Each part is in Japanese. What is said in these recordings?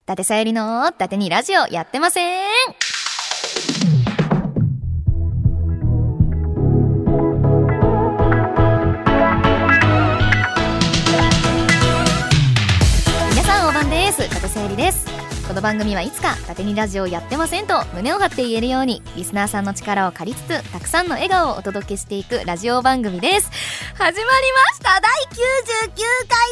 伊達さゆりの伊達にラジオやってません。皆さんおばんです。伊達さゆりです。この番組はいつか伊達にラジオやってませんと胸を張って言えるようにリスナーさんの力を借りつつたくさんの笑顔をお届けしていくラジオ番組です。始まりました第99回でございます。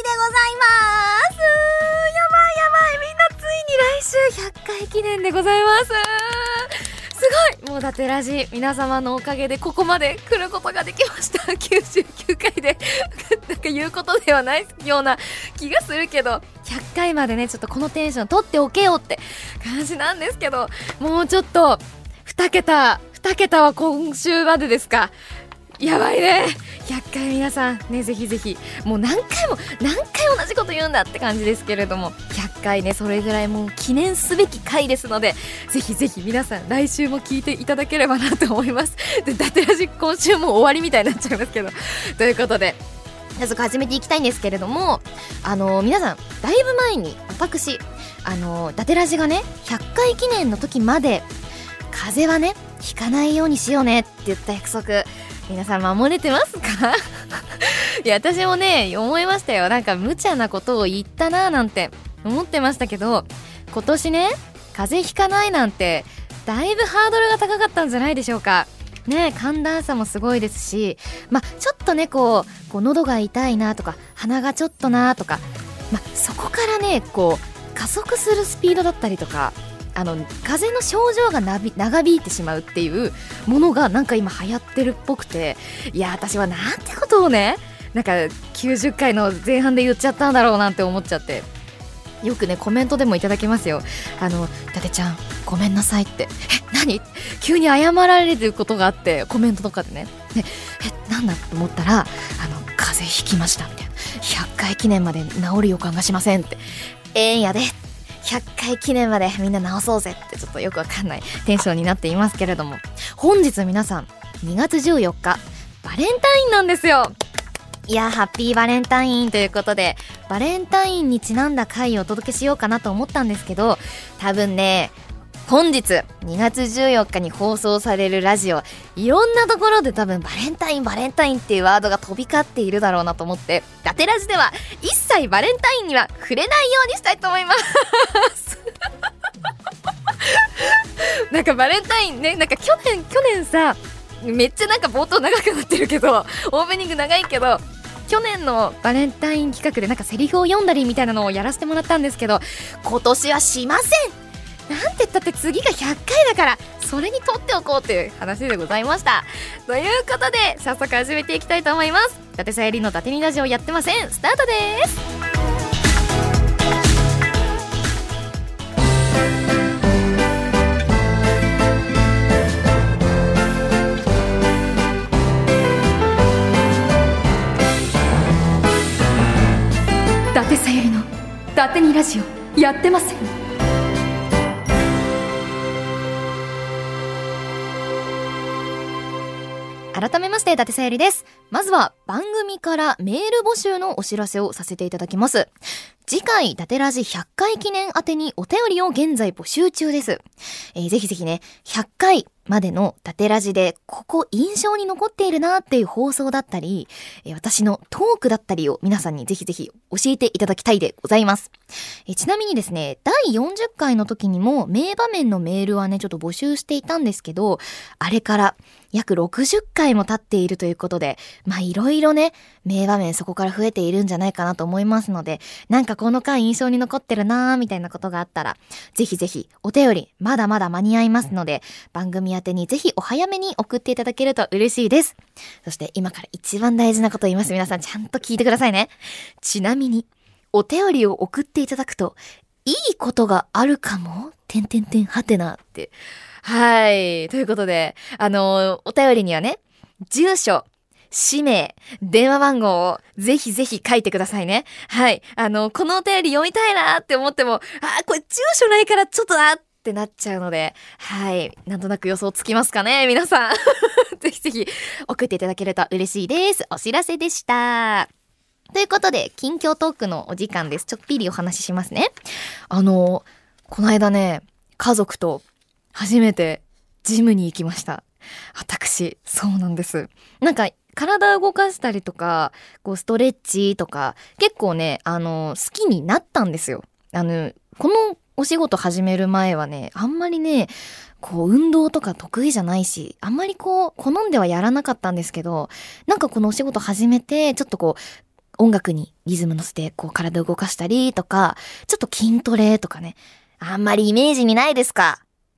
やばいみんなついに来週100回記念でございます。すごい、もう伊達ラジ皆様のおかげでここまで来ることができました。99回でなんか言うことではないような気がするけど、100回までねちょっとこのテンション取っておけよって感じなんですけど、もうちょっと2桁は今週までですか。やばいね。100回皆さんね、ぜひぜひもう何回同じこと言うんだって感じですけれども、100回ねそれぐらいもう記念すべき回ですので、ぜひぜひ皆さん来週も聞いていただければなと思います。で伊達ラジ今週も終わりみたいになっちゃいますけどということで早速始めていきたいんですけれども、皆さんだいぶ前に私伊達ラジがね100回記念の時まで風邪はねひかないようにしようねって言った約束、皆さん守れてますか？いや私もね思いましたよ。なんか無茶なことを言ったななんて思ってましたけど、今年ね風邪ひかないなんてだいぶハードルが高かったんじゃないでしょうかね。寒暖差もすごいですし、ちょっとねこう喉が痛いなとか鼻がちょっとなとか、そこからねこう加速するスピードだったりとか、風邪の症状が長引いてしまうっていうものがなんか今流行ってるっぽくて、いや私はなんてことをねなんか90回の前半で言っちゃったんだろうなんて思っちゃって、よくねコメントでもいただけますよ。伊達ちゃんごめんなさいって、何急に謝られることがあってコメントとかでね、なんだと思ったら風邪ひきましたみたいな、100回記念まで治る予感がしませんって、やで100回記念までみんな治そうぜってちょっとよくわかんないテンションになっていますけれども、本日皆さん2月14日バレンタインなんですよ。いやハッピーバレンタインということでバレンタインにちなんだ回をお届けしようかなと思ったんですけど、多分ね本日2月14日に放送されるラジオいろんなところで多分バレンタインっていうワードが飛び交っているだろうなと思って、伊達ラジでは一切バレンタインには触れないようにしたいと思いますなんかバレンタインね、なんか去年さめっちゃなんか冒頭長くなってるけどオープニング長いけど、去年のバレンタイン企画でなんかセリフを読んだりみたいなのをやらせてもらったんですけど、今年はしません。なんて言ったって次が100回だからそれにとっておこうという話でございました。ということで早速始めていきたいと思います。伊達さゆりの伊達にラジオやってません、スタートです。伊達さゆりの伊達にラジオやってません。改めまして伊達さゆりです。まずは番組からメール募集のお知らせをさせていただきます。次回伊達ラジ100回記念宛てにお便りを現在募集中です。ぜひぜひね100回までの伊達ラジでここ印象に残っているなっていう放送だったり、私のトークだったりを皆さんにぜひぜひ教えていただきたいでございます。ちなみにですね第40回の時にも名場面のメールはねちょっと募集していたんですけど、あれから約60回も経っているということで、いろいろね名場面そこから増えているんじゃないかなと思いますので、なんかこの回印象に残ってるなーみたいなことがあったらぜひぜひお便りまだまだ間に合いますので、番組宛てにぜひお早めに送っていただけると嬉しいです。そして今から一番大事なことを言います。皆さんちゃんと聞いてくださいね。ちなみにお便りを送っていただくといいことがあるかもはてなって、はいということでお便りにはね住所氏名電話番号をぜひぜひ書いてくださいね。はいこのお便り読みたいなって思ってもこれ住所ないからちょっとなってなっちゃうので、なんとなく予想つきますかね皆さんぜひぜひ送っていただけると嬉しいです。お知らせでした。ということで近況トークのお時間です。ちょっぴりお話ししますね。 この間ね、家族と初めてジムに行きました。私、そうなんです。なんか、体を動かしたりとか、こう、ストレッチとか、結構ね、好きになったんですよ。このお仕事始める前はね、あんまりね、こう、運動とか得意じゃないし、あんまりこう、好んではやらなかったんですけど、なんかこのお仕事始めて、ちょっとこう、音楽にリズム乗せて、こう、体を動かしたりとか、ちょっと筋トレとかね、あんまりイメージにないですか？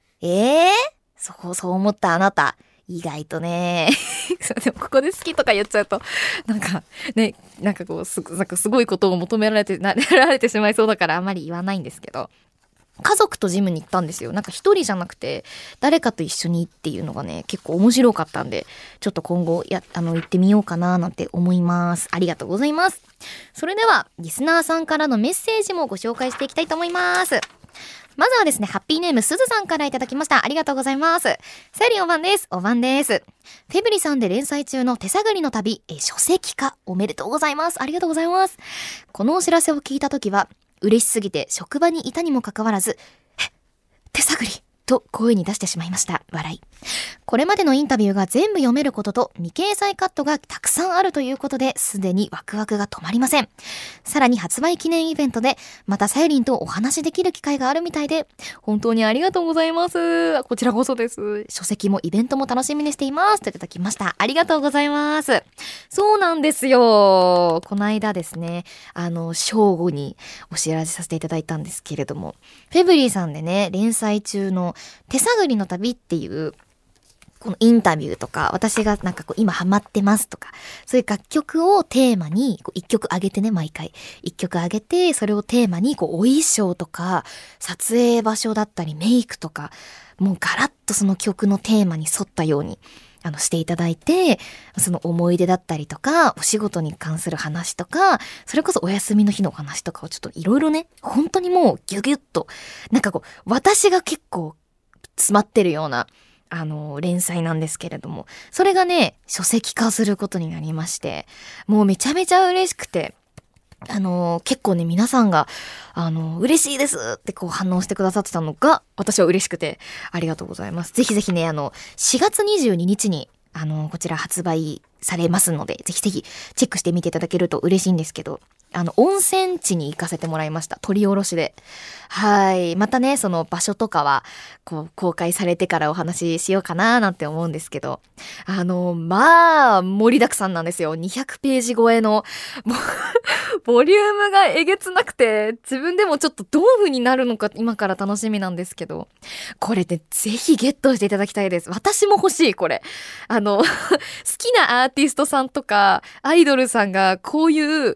そう思ったあなた。意外とね。でもここで好きとか言っちゃうと、なんかね、なんかこう、なんかすごいことを求められてしまいそうだからあんまり言わないんですけど。家族とジムに行ったんですよ。なんか一人じゃなくて、誰かと一緒にっていうのがね、結構面白かったんで、ちょっと今後行ってみようかななんて思います。ありがとうございます。それでは、リスナーさんからのメッセージもご紹介していきたいと思います。まずはですね、ハッピーネームすずさんからいただきました。ありがとうございます。さゆりんおばんです。おばんです。フェブリさんで連載中の手探りの旅、書籍化おめでとうございます。ありがとうございます。このお知らせを聞いたときは、嬉しすぎて職場にいたにもかかわらず、手探りと声に出してしまいました。笑い。これまでのインタビューが全部読めることと未掲載カットがたくさんあるということで、すでにワクワクが止まりません。さらに発売記念イベントでまたさゆりんとお話しできる機会があるみたいで、本当にありがとうございます。こちらこそです。書籍もイベントも楽しみにしていますといただきました。ありがとうございます。そうなんですよ。この間ですね、正午にお知らせさせていただいたんですけれども、フェブリーさんでね、連載中の手探りの旅っていうこのインタビューとか、私がなんかこう今ハマってますとか、そういう楽曲をテーマにこう一曲あげてね、毎回一曲あげて、それをテーマにこうお衣装とか撮影場所だったりメイクとか、もうガラッとその曲のテーマに沿ったようにしていただいて、その思い出だったりとか、お仕事に関する話とか、それこそお休みの日のお話とかをちょっといろいろね、本当にもうギュギュッと、なんかこう私が結構詰まってるような連載なんですけれども、それがね、書籍化することになりまして、もうめちゃめちゃ嬉しくて、結構ね、皆さんが、嬉しいですってこう反応してくださってたのが、私は嬉しくて、ありがとうございます。ぜひぜひね、4月22日に、こちら発売されますので、ぜひぜひチェックしてみていただけると嬉しいんですけど、温泉地に行かせてもらいました。取り下ろしで。はい。またね、その場所とかは、こう、公開されてからお話ししようかななんて思うんですけど、まあ、盛りだくさんなんですよ。200ページ超えの、ボリュームがえげつなくて、自分でもちょっとどういう風になるのか今から楽しみなんですけど、これでぜひゲットしていただきたいです。私も欲しい、これ。好きなアーティストさんとか、アイドルさんがこういう、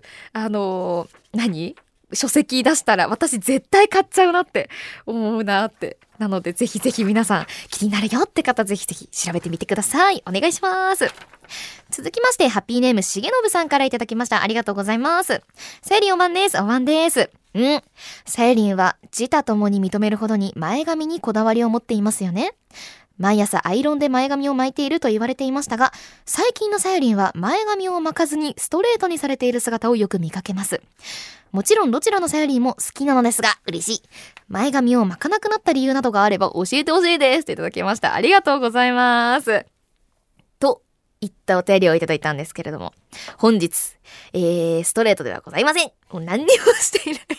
書籍出したら私絶対買っちゃうなって思うなって。なのでぜひぜひ皆さん気になるよって方ぜひぜひ調べてみてください。お願いします。続きましてハッピーネームしげのぶさんからいただきました。ありがとうございます。さゆりんおばんです。おばんです。さゆりんは自他ともに認めるほどに前髪にこだわりを持っていますよね。毎朝アイロンで前髪を巻いていると言われていましたが、最近のさゆりんは前髪を巻かずにストレートにされている姿をよく見かけます。もちろんどちらのさゆりんも好きなのですが、嬉しい。前髪を巻かなくなった理由などがあれば教えてほしいですといただきました。ありがとうございます。といったお便りをいただいたんですけれども、本日、ストレートではございません。もう何にもしていない。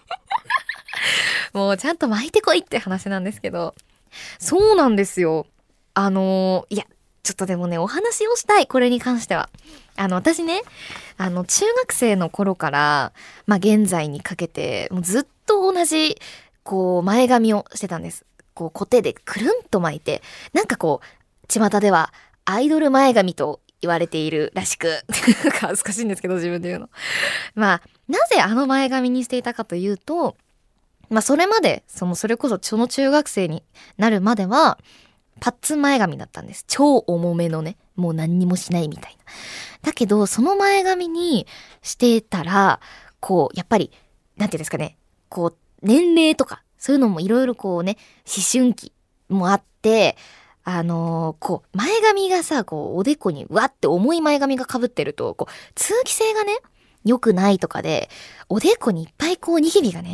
もうちゃんと巻いてこいって話なんですけど、そうなんですよ。いや、ちょっとでもね、お話をしたい、これに関しては。私ね、中学生の頃から、現在にかけて、もうずっと同じ、こう、前髪をしてたんです。こう、コテでくるんと巻いて、なんかこう、巷では、アイドル前髪と言われているらしく、恥ずかしいんですけど、自分で言うの。なぜ前髪にしていたかというと、それまで、それこそその中学生になるまでは、パッツン前髪だったんです。超重めのね、もう何にもしないみたいな。だけど、その前髪にしてたら、こう、やっぱり、なんていうんですかね、こう、年齢とか、そういうのもいろいろこうね、思春期もあって、こう、前髪がさ、こう、おでこに、わって重い前髪が被ってると、こう、通気性がね、良くないとかで、おでこにいっぱいこう、ニキビがね、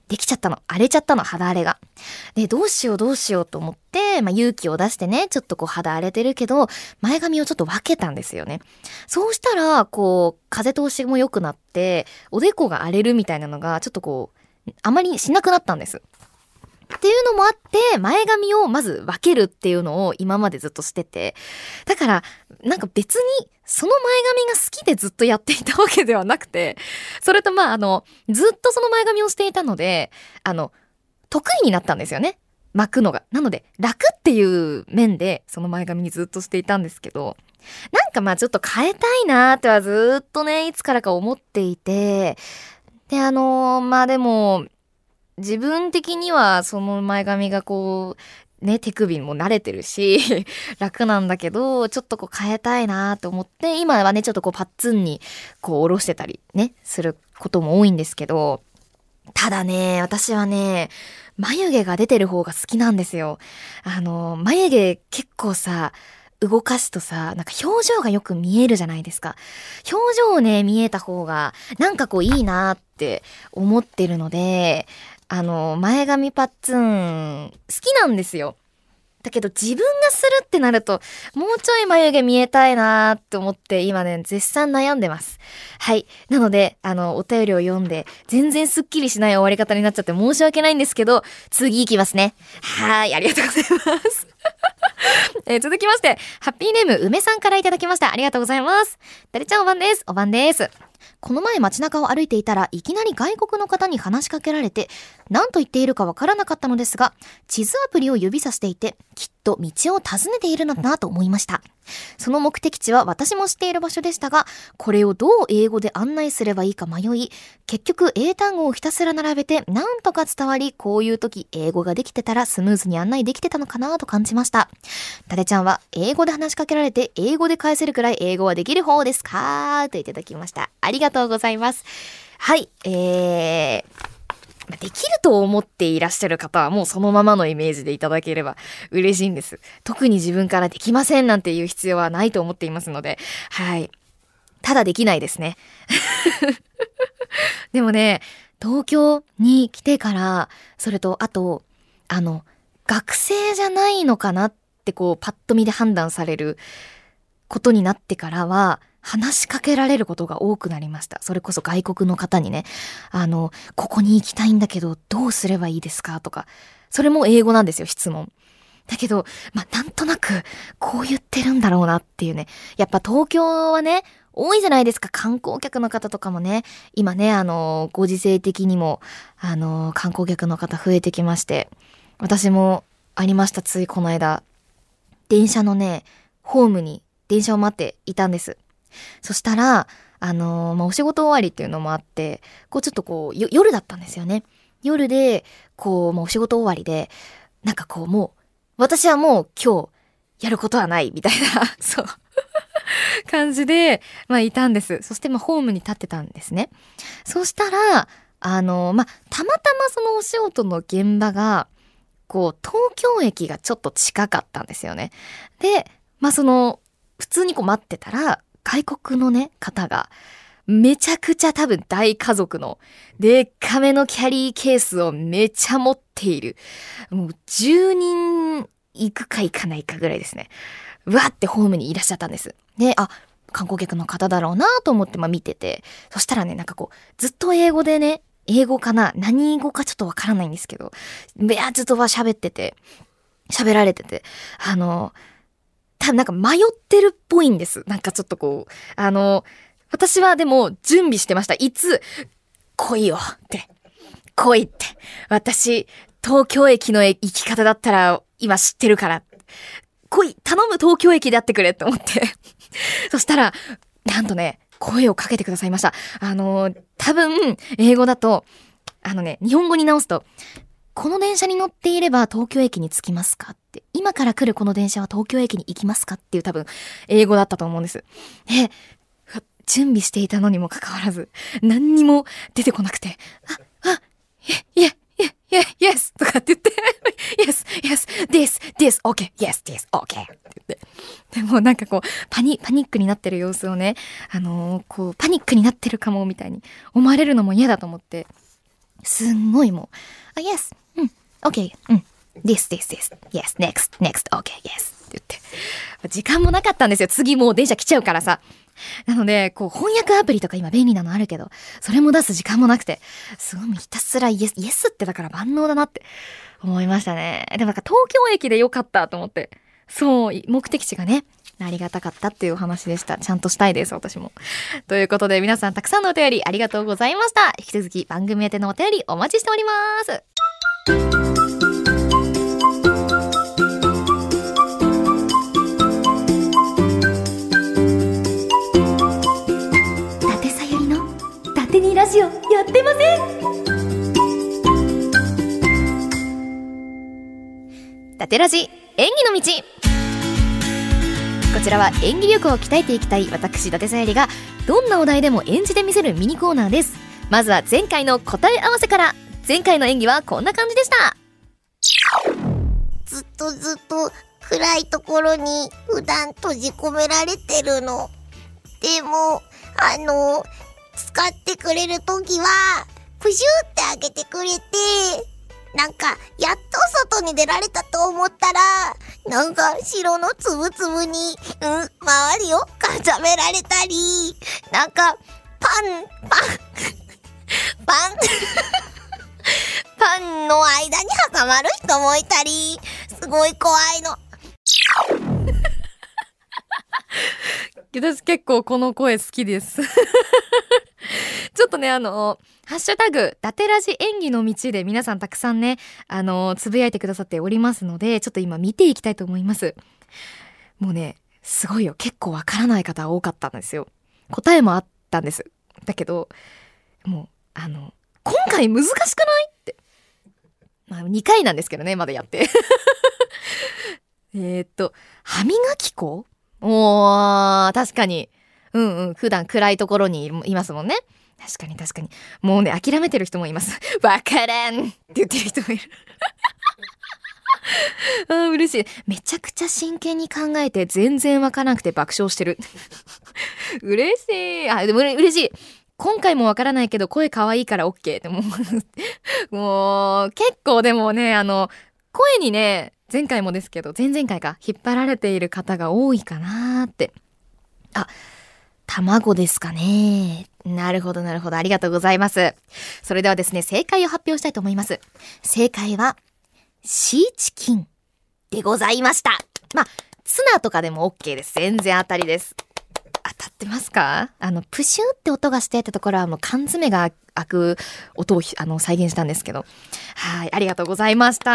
できちゃったの。荒れちゃったの、肌荒れが。で、どうしようと思って、勇気を出してね、ちょっと肌荒れてるけど、前髪をちょっと分けたんですよね。そうしたら、風通しも良くなって、おでこが荒れるみたいなのが、ちょっとあまりしなくなったんです。っていうのもあって、前髪をまず分けるっていうのを今までずっとしてて。だから、なんか別に、その前髪が好きでずっとやっていたわけではなくて、それとずっとその前髪をしていたので、得意になったんですよね。巻くのが。なので、楽っていう面で、その前髪にずっとしていたんですけど、なんかちょっと変えたいなーってはずっとね、いつからか思っていて、で、でも、自分的にはその前髪が手首も慣れてるし楽なんだけど、ちょっと変えたいなと思って、今はねちょっとパッツンに下ろしてたりねすることも多いんですけど、ただね、私はね眉毛が出てる方が好きなんですよ。眉毛結構さ動かすとさ、なんか表情がよく見えるじゃないですか。表情をね見えた方がなんかいいなって思ってるので、前髪パッツン好きなんですよ。だけど自分がするってなると、もうちょい眉毛見えたいなーって思って今ね、絶賛悩んでます。はい。なので、お便りを読んで、全然スッキリしない終わり方になっちゃって申し訳ないんですけど、次行きますね。はい、ありがとうございます。続きまして、ハッピーネーム梅さんからいただきました。ありがとうございます。だれちゃんおばんです。おばんです。この前街中を歩いていたらいきなり外国の方に話しかけられて、何と言っているかわからなかったのですが、地図アプリを指さしていて、きっと道を尋ねているのだなと思いました。その目的地は私も知っている場所でしたが、これをどう英語で案内すればいいか迷い、結局英単語をひたすら並べてなんとか伝わり、こういう時英語ができてたらスムーズに案内できてたのかなと感じました。タデちゃんは英語で話しかけられて英語で返せるくらい英語はできる方ですかといただきました。ありがとうございます。はい、できると思っていらっしゃる方はもうそのままのイメージでいただければ嬉しいんです。特に自分からできませんなんていう必要はないと思っていますので、はい。ただできないですね。でもね、東京に来てから、それとあと、学生じゃないのかなってパッと見で判断されることになってからは、話しかけられることが多くなりました。それこそ外国の方にね、ここに行きたいんだけどどうすればいいですかとか、それも英語なんですよ、質問。だけど、なんとなくこう言ってるんだろうなっていうね。やっぱ東京はね、多いじゃないですか、観光客の方とかもね。今ね、ご時世的にも、観光客の方増えてきまして。私もありました、ついこの間。電車のね、ホームに電車を待っていたんです。そしたら、お仕事終わりっていうのもあって、ちょっと夜だったんですよね。夜で、お仕事終わりで、なんかもう、私はもう今日やることはないみたいな、そう、感じで、いたんです。そしてホームに立ってたんですね。そしたら、たまたまそのお仕事の現場が、東京駅がちょっと近かったんですよね。で、普通に待ってたら、外国のね、方が、めちゃくちゃ多分大家族の、でっかめのキャリーケースをめちゃ持っている。もう10人行くか行かないかぐらいですね。うわってホームにいらっしゃったんです。で、観光客の方だろうなと思って見てて、そしたらね、なんかずっと英語でね、英語かな何語かちょっとわからないんですけど、ずっと喋られてて、多分なんか迷ってるっぽいんです。なんかちょっと私はでも準備してました。いつ、来いよって。来いって。私、東京駅の行き方だったら今知ってるから。来い、頼む東京駅でやってくれって思って。そしたら、なんとね、声をかけてくださいました。多分、英語だと、日本語に直すと、この電車に乗っていれば東京駅に着きますかって。今から来るこの電車は東京駅に行きますかっていう多分、英語だったと思うんです。で、準備していたのにもかかわらず、何にも出てこなくて、yes とかって言って、yes, this, okay, yes, this, okay って言って。でもなんかパニックになってる様子をね、パニックになってるかもみたいに思われるのも嫌だと思って、 すんごいもう、yes, okay, this, yes, next, okay, yes って言って。時間もなかったんですよ。次もう電車来ちゃうからさ。なので、こう翻訳アプリとか今便利なのあるけど、それも出す時間もなくて、すごいひたすらイエスってだから万能だなって思いましたね。でもなんか東京駅でよかったと思って。そう、目的地がね、ありがたかったっていうお話でした。ちゃんとしたいです、私も。ということで皆さんたくさんのお便りありがとうございました。引き続き番組宛てのお便りお待ちしております。伊達さゆりの伊達にラジオやってません。伊達ラジ演技の道。こちらは演技力を鍛えていきたい私伊達さゆりがどんなお題でも演じてみせるミニコーナーです。まずは前回の答え合わせから。前回の演技はこんな感じでした。 ずっと暗いところに普段閉じ込められてるの。でも使ってくれるときはプシュって開けてくれて、なんかやっと外に出られたと思ったら、なんか白のつぶつぶに周りを固められたり、なんかパンの間に挟まる人もいたり、すごい怖いの。 私結構この声好きですちょっとねハッシュタグ伊達ラジ演技の道で皆さんたくさんねつぶやいてくださっておりますので、ちょっと今見ていきたいと思います。もうねすごいよ、結構わからない方多かったんですよ。答えもあったんです。だけどもう今回難しくないって、まあ2回なんですけどね、まだやって歯磨き粉、確かに普段暗いところにいますもんね。確かにもうね諦めてる人もいます。わからんって言ってる人もいる嬉しい。めちゃくちゃ真剣に考えて全然わからなくて爆笑してる嬉しい。でも嬉しい。今回もわからないけど声可愛いから OK でももう結構でもね声にね前回もですけど前々回か引っ張られている方が多いかなーって。卵ですかね。なるほどありがとうございます。それではですね正解を発表したいと思います。正解はシーチキンでございました。まあツナとかでも OK です。全然当たりです。当たってますか？プシューって音がしてたところはもう缶詰が開く音を再現したんですけど、はい、ありがとうございました。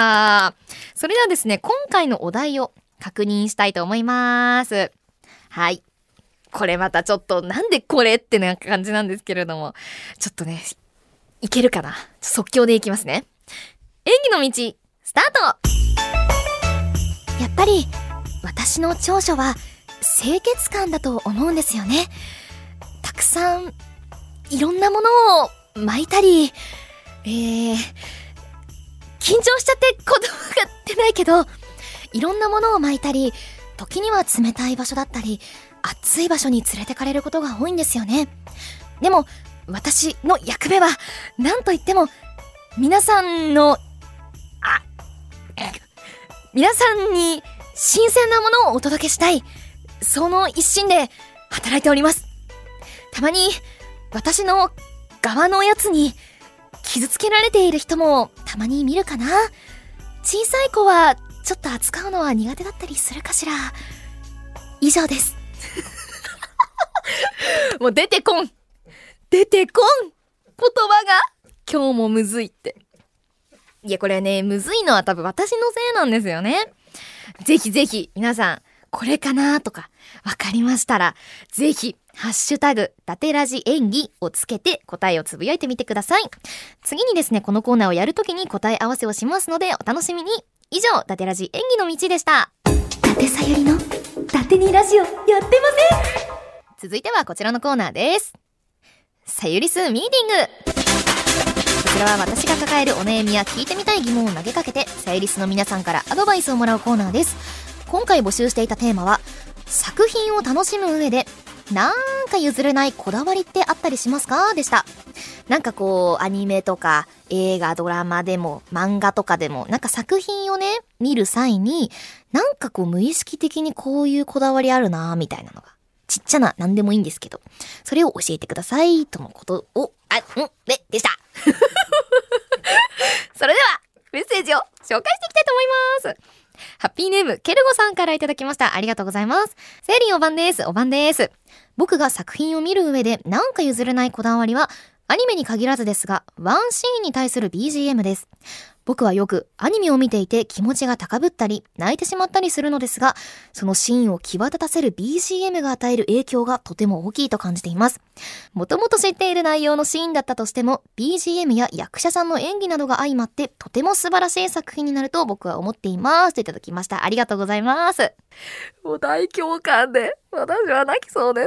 それではですね今回のお題を確認したいと思います。はい、これまたちょっとなんでこれってな感じなんですけれども、ちょっとねいけるかな。即興でいきますね。演技の道スタート。やっぱり私の長所は清潔感だと思うんですよね。たくさんいろんなものを巻いたり、緊張しちゃって言葉が出ないけど、いろんなものを巻いたり、時には冷たい場所だったり暑い場所に連れてかれることが多いんですよね。でも私の役目は何と言っても皆さんに新鮮なものをお届けしたい、その一心で働いております。たまに私の側のやつに傷つけられている人もたまに見るかな。小さい子はちょっと扱うのは苦手だったりするかしら。以上ですもう出てこん言葉が今日もむずいって。いやこれねむずいのは多分私のせいなんですよね。ぜひ皆さんこれかなとかわかりましたらぜひハッシュタグ伊達ラジ演技をつけて答えをつぶやいてみてください。次にですねこのコーナーをやるときに答え合わせをしますのでお楽しみに。以上伊達ラジ演技の道でした。伊達さゆりの伊達にラジオやってません。続いてはこちらのコーナーです。さゆりすミーティング。こちらは私が抱えるお悩みや聞いてみたい疑問を投げかけてさゆりすの皆さんからアドバイスをもらうコーナーです。今回募集していたテーマは作品を楽しむ上でなんか譲れないこだわりってあったりしますかでした。 なんかこうアニメとか映画ドラマでも漫画とかでもなんか作品をね見る際になんかこう無意識的にこういうこだわりあるなみたいなのがちっちゃな何でもいいんですけどそれを教えてくださいとのことをでしたそれではメッセージを紹介していきたいと思います。ハッピーネームケルゴさんからいただきました。ありがとうございます。セイリンおばんです。おばんです。僕が作品を見る上でなんか譲れないこだわりはアニメに限らずですがワンシーンに対する BGM です。僕はよくアニメを見ていて気持ちが高ぶったり泣いてしまったりするのですがそのシーンを際立たせる BGM が与える影響がとても大きいと感じています。もともと知っている内容のシーンだったとしても BGM や役者さんの演技などが相まってとても素晴らしい作品になると僕は思っていますといただきました。ありがとうございます。もう大共感で私は泣きそうです。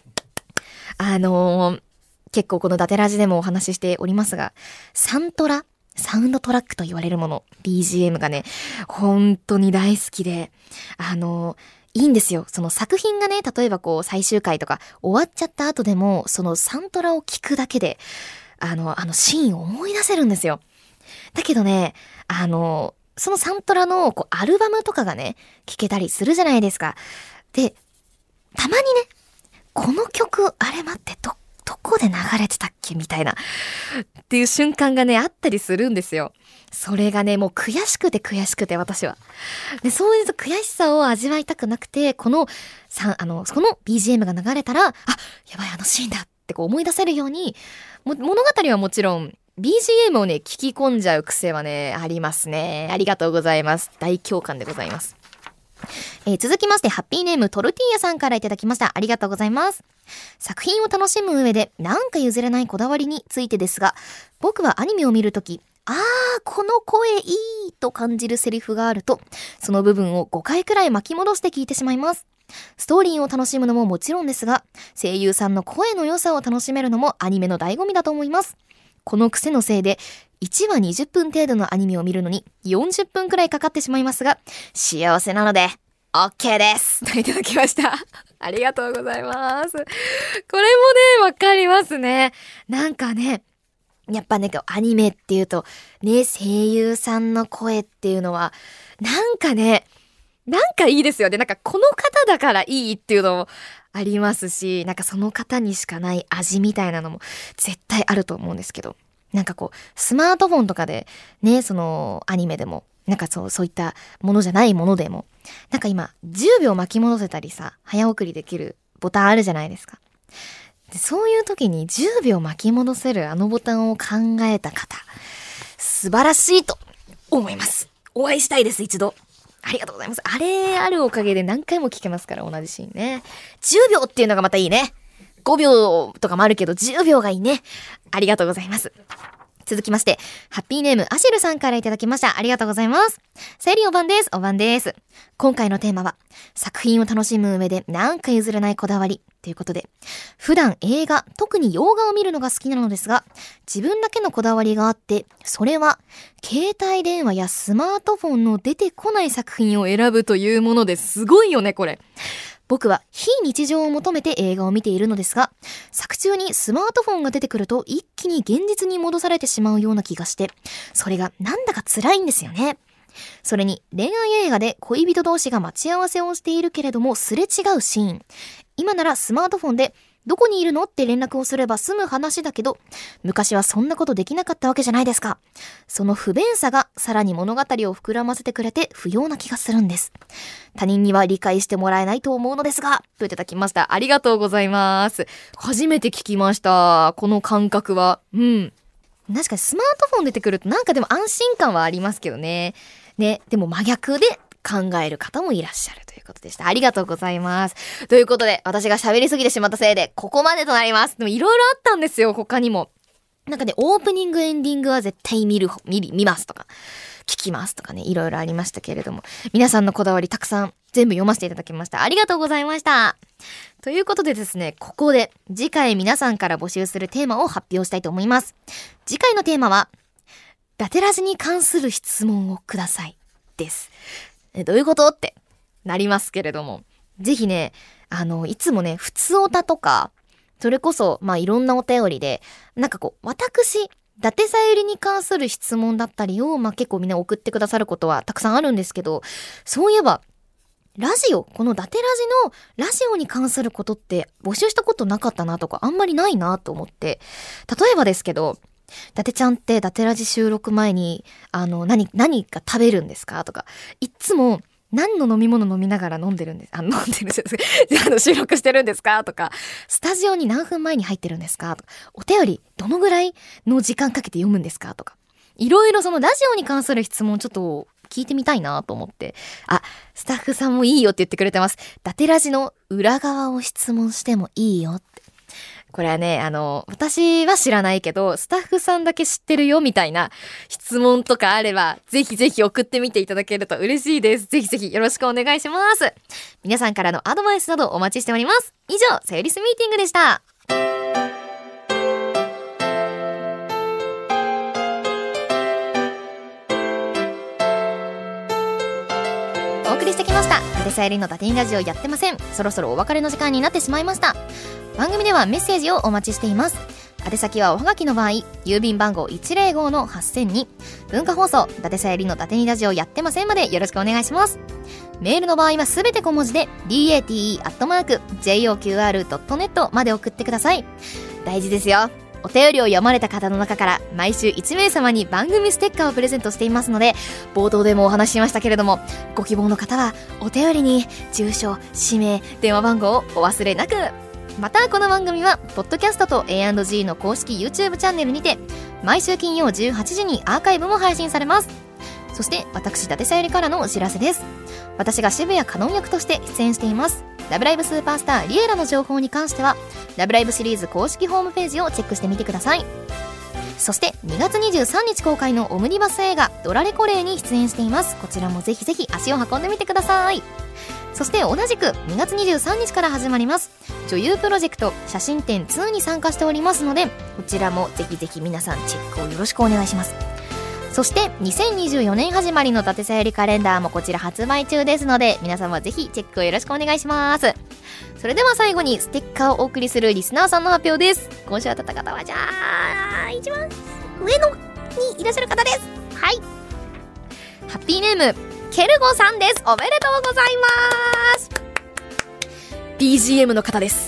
結構このダテラジでもお話ししておりますがサウンドトラックと言われるもの BGM がね本当に大好きでいいんですよ。その作品がね例えばこう最終回とか終わっちゃった後でもそのサントラを聞くだけであのシーンを思い出せるんですよ。だけどねそのサントラのこうアルバムとかがね聞けたりするじゃないですか。でたまにねこの曲あれ待ってどこで流れてたっけみたいなっていう瞬間がねあったりするんですよ。それがねもう悔しくて私はでそういう悔しさを味わいたくなくてその BGM が流れたらやばいシーンだってこう思い出せるように物語はもちろん BGM をね聞き込んじゃう癖はねありますね。ありがとうございます。大共感でございます。続きましてハッピーネームトルティーヤさんからいただきました。ありがとうございます。作品を楽しむ上でなんか譲れないこだわりについてですが僕はアニメを見るときこの声いいと感じるセリフがあるとその部分を5回くらい巻き戻して聞いてしまいます。ストーリーを楽しむのももちろんですが声優さんの声の良さを楽しめるのもアニメの醍醐味だと思います。この癖のせいで1話20分程度のアニメを見るのに40分くらいかかってしまいますが幸せなので OK ですといただきましたありがとうございます。これもねわかりますね。なんかねやっぱねアニメっていうとね声優さんの声っていうのはなんかいいですよね。なんかこの方だからいいっていうのもありますしなんかその方にしかない味みたいなのも絶対あると思うんですけどなんかこうスマートフォンとかでねそのアニメでもなんかそういったものじゃないものでもなんか今10秒巻き戻せたりさ早送りできるボタンあるじゃないですか。でそういう時に10秒巻き戻せるボタンを考えた方素晴らしいと思います。お会いしたいです一度。ありがとうございます。あれあるおかげで何回も聞けますから同じシーンね。10秒っていうのがまたいいね。5秒とかもあるけど10秒がいいね。ありがとうございます。続きましてハッピーネームアシェルさんからいただきました。ありがとうございます。セイリーおばんです。おばんです。今回のテーマは作品を楽しむ上でなんか譲れないこだわりということで普段映画特に洋画を見るのが好きなのですが自分だけのこだわりがあってそれは携帯電話やスマートフォンの出てこない作品を選ぶというものです。すごいよねこれ。僕は非日常を求めて映画を見ているのですが作中にスマートフォンが出てくると一気に現実に戻されてしまうような気がしてそれがなんだか辛いんですよね。それに恋愛映画で恋人同士が待ち合わせをしているけれどもすれ違うシーン今ならスマートフォンでどこにいるのって連絡をすれば済む話だけど昔はそんなことできなかったわけじゃないですか。その不便さがさらに物語を膨らませてくれて不要な気がするんです。他人には理解してもらえないと思うのですがといただきました。ありがとうございます。初めて聞きましたこの感覚は。確かにスマートフォン出てくるとなんかでも安心感はありますけどね。でも真逆で考える方もいらっしゃるということでした。ありがとうございます。ということで私が喋りすぎてしまったせいでここまでとなります。でもいろいろあったんですよ他にも。なんかねオープニングエンディングは絶対見ますとか聞きますとかねいろいろありましたけれども皆さんのこだわりたくさん全部読ませていただきました。ありがとうございました。ということでですねここで次回皆さんから募集するテーマを発表したいと思います。次回のテーマはダテラジに関する質問をくださいです。どういうことってなりますけれどもぜひねいつもねふつおたとかそれこそいろんなお便りでなんかこう私伊達さゆりに関する質問だったりを結構みんな送ってくださることはたくさんあるんですけど、そういえばラジオ、この伊達ラジのラジオに関することって募集したことなかったなとかあんまりないなと思って、例えばですけど、伊達ちゃんって伊達ラジ収録前に何か食べるんですかとか、いつも何の飲み物飲みながら飲んでるんです収録してるんですかとか、スタジオに何分前に入ってるんですかとか、お便りどのぐらいの時間かけて読むんですかとか、いろいろそのラジオに関する質問ちょっと聞いてみたいなと思って、スタッフさんもいいよって言ってくれてます。伊達ラジの裏側を質問してもいいよって。これはね、私は知らないけど、スタッフさんだけ知ってるよみたいな質問とかあれば、ぜひぜひ送ってみていただけると嬉しいです。ぜひぜひよろしくお願いします。皆さんからのアドバイスなどお待ちしております。以上、さゆりすミーティングでした。お送りしてきました伊達さゆりの伊達ラジオやってません。そろそろお別れの時間になってしまいました。番組ではメッセージをお待ちしています。宛先はおはがきの場合、郵便番号 105-8000 に文化放送伊達さゆりの伊達ラジオやってませんまでよろしくお願いします。メールの場合はすべて小文字で date@joqr.net まで送ってください。大事ですよ。お便りを読まれた方の中から毎週1名様に番組ステッカーをプレゼントしていますので、冒頭でもお話ししましたけれども、ご希望の方はお便りに住所、氏名、電話番号をお忘れなく。またこの番組はポッドキャストと A&G の公式 YouTube チャンネルにて毎週金曜18時にアーカイブも配信されます。そして私伊達さゆりからのお知らせです。私が渋谷カノン役として出演していますラブライブスーパースターリエラの情報に関してはラブライブシリーズ公式ホームページをチェックしてみてください。そして2月23日公開のオムニバス映画ドラレコレイに出演しています。こちらもぜひぜひ足を運んでみてください。そして同じく2月23日から始まります女優プロジェクト写真展2に参加しておりますので、こちらもぜひぜひ皆さんチェックをよろしくお願いします。そして2024年始まりの伊達さゆりカレンダーもこちら発売中ですので、皆様ぜひチェックをよろしくお願いします。それでは最後にステッカーをお送りするリスナーさんの発表です。今週当たった方はじゃあ一番上のにいらっしゃる方です。はい、ハッピーネームケルゴさんです。おめでとうございます。 BGM の方です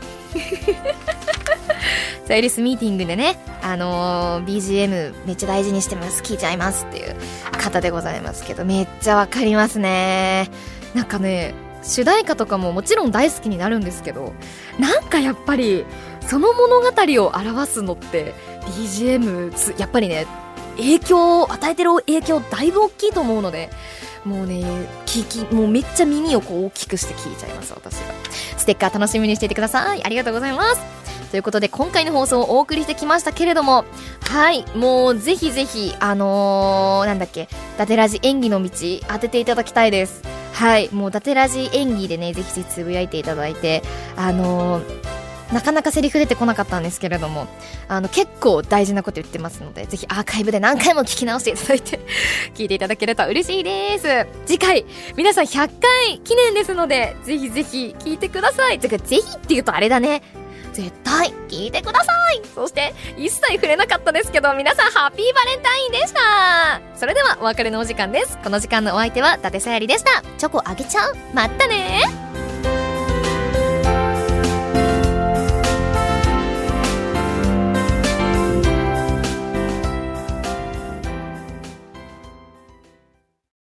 さゆりすミーティングでね、BGM めっちゃ大事にしてます、聞いちゃいますっていう方でございますけど、めっちゃわかりますね。なんかね、主題歌とかももちろん大好きになるんですけど、なんかやっぱりその物語を表すのって BGM やっぱりね、与えてる影響だいぶ大きいと思うので、もうね、もうめっちゃ耳をこう大きくして聞いちゃいます。私がステッカー楽しみにしていてください。ありがとうございます。ということで今回の放送をお送りしてきましたけれども、はい、もうぜひぜひなんだっけ、伊達ラジ演技の道当てていただきたいです。はい、もう伊達ラジ演技でね、ぜひぜひつぶやいていただいて、なかなかセリフ出てこなかったんですけれども、結構大事なこと言ってますので、ぜひアーカイブで何回も聞き直していただいて聞いていただけると嬉しいです。次回皆さん100回記念ですので、ぜひぜひ聞いてください。ぜひって言うとあれだね、絶対聞いてください。そして一切触れなかったですけど、皆さんハッピーバレンタインでした。それではお別れのお時間です。この時間のお相手は伊達さゆりでした。チョコあげちゃう。またね。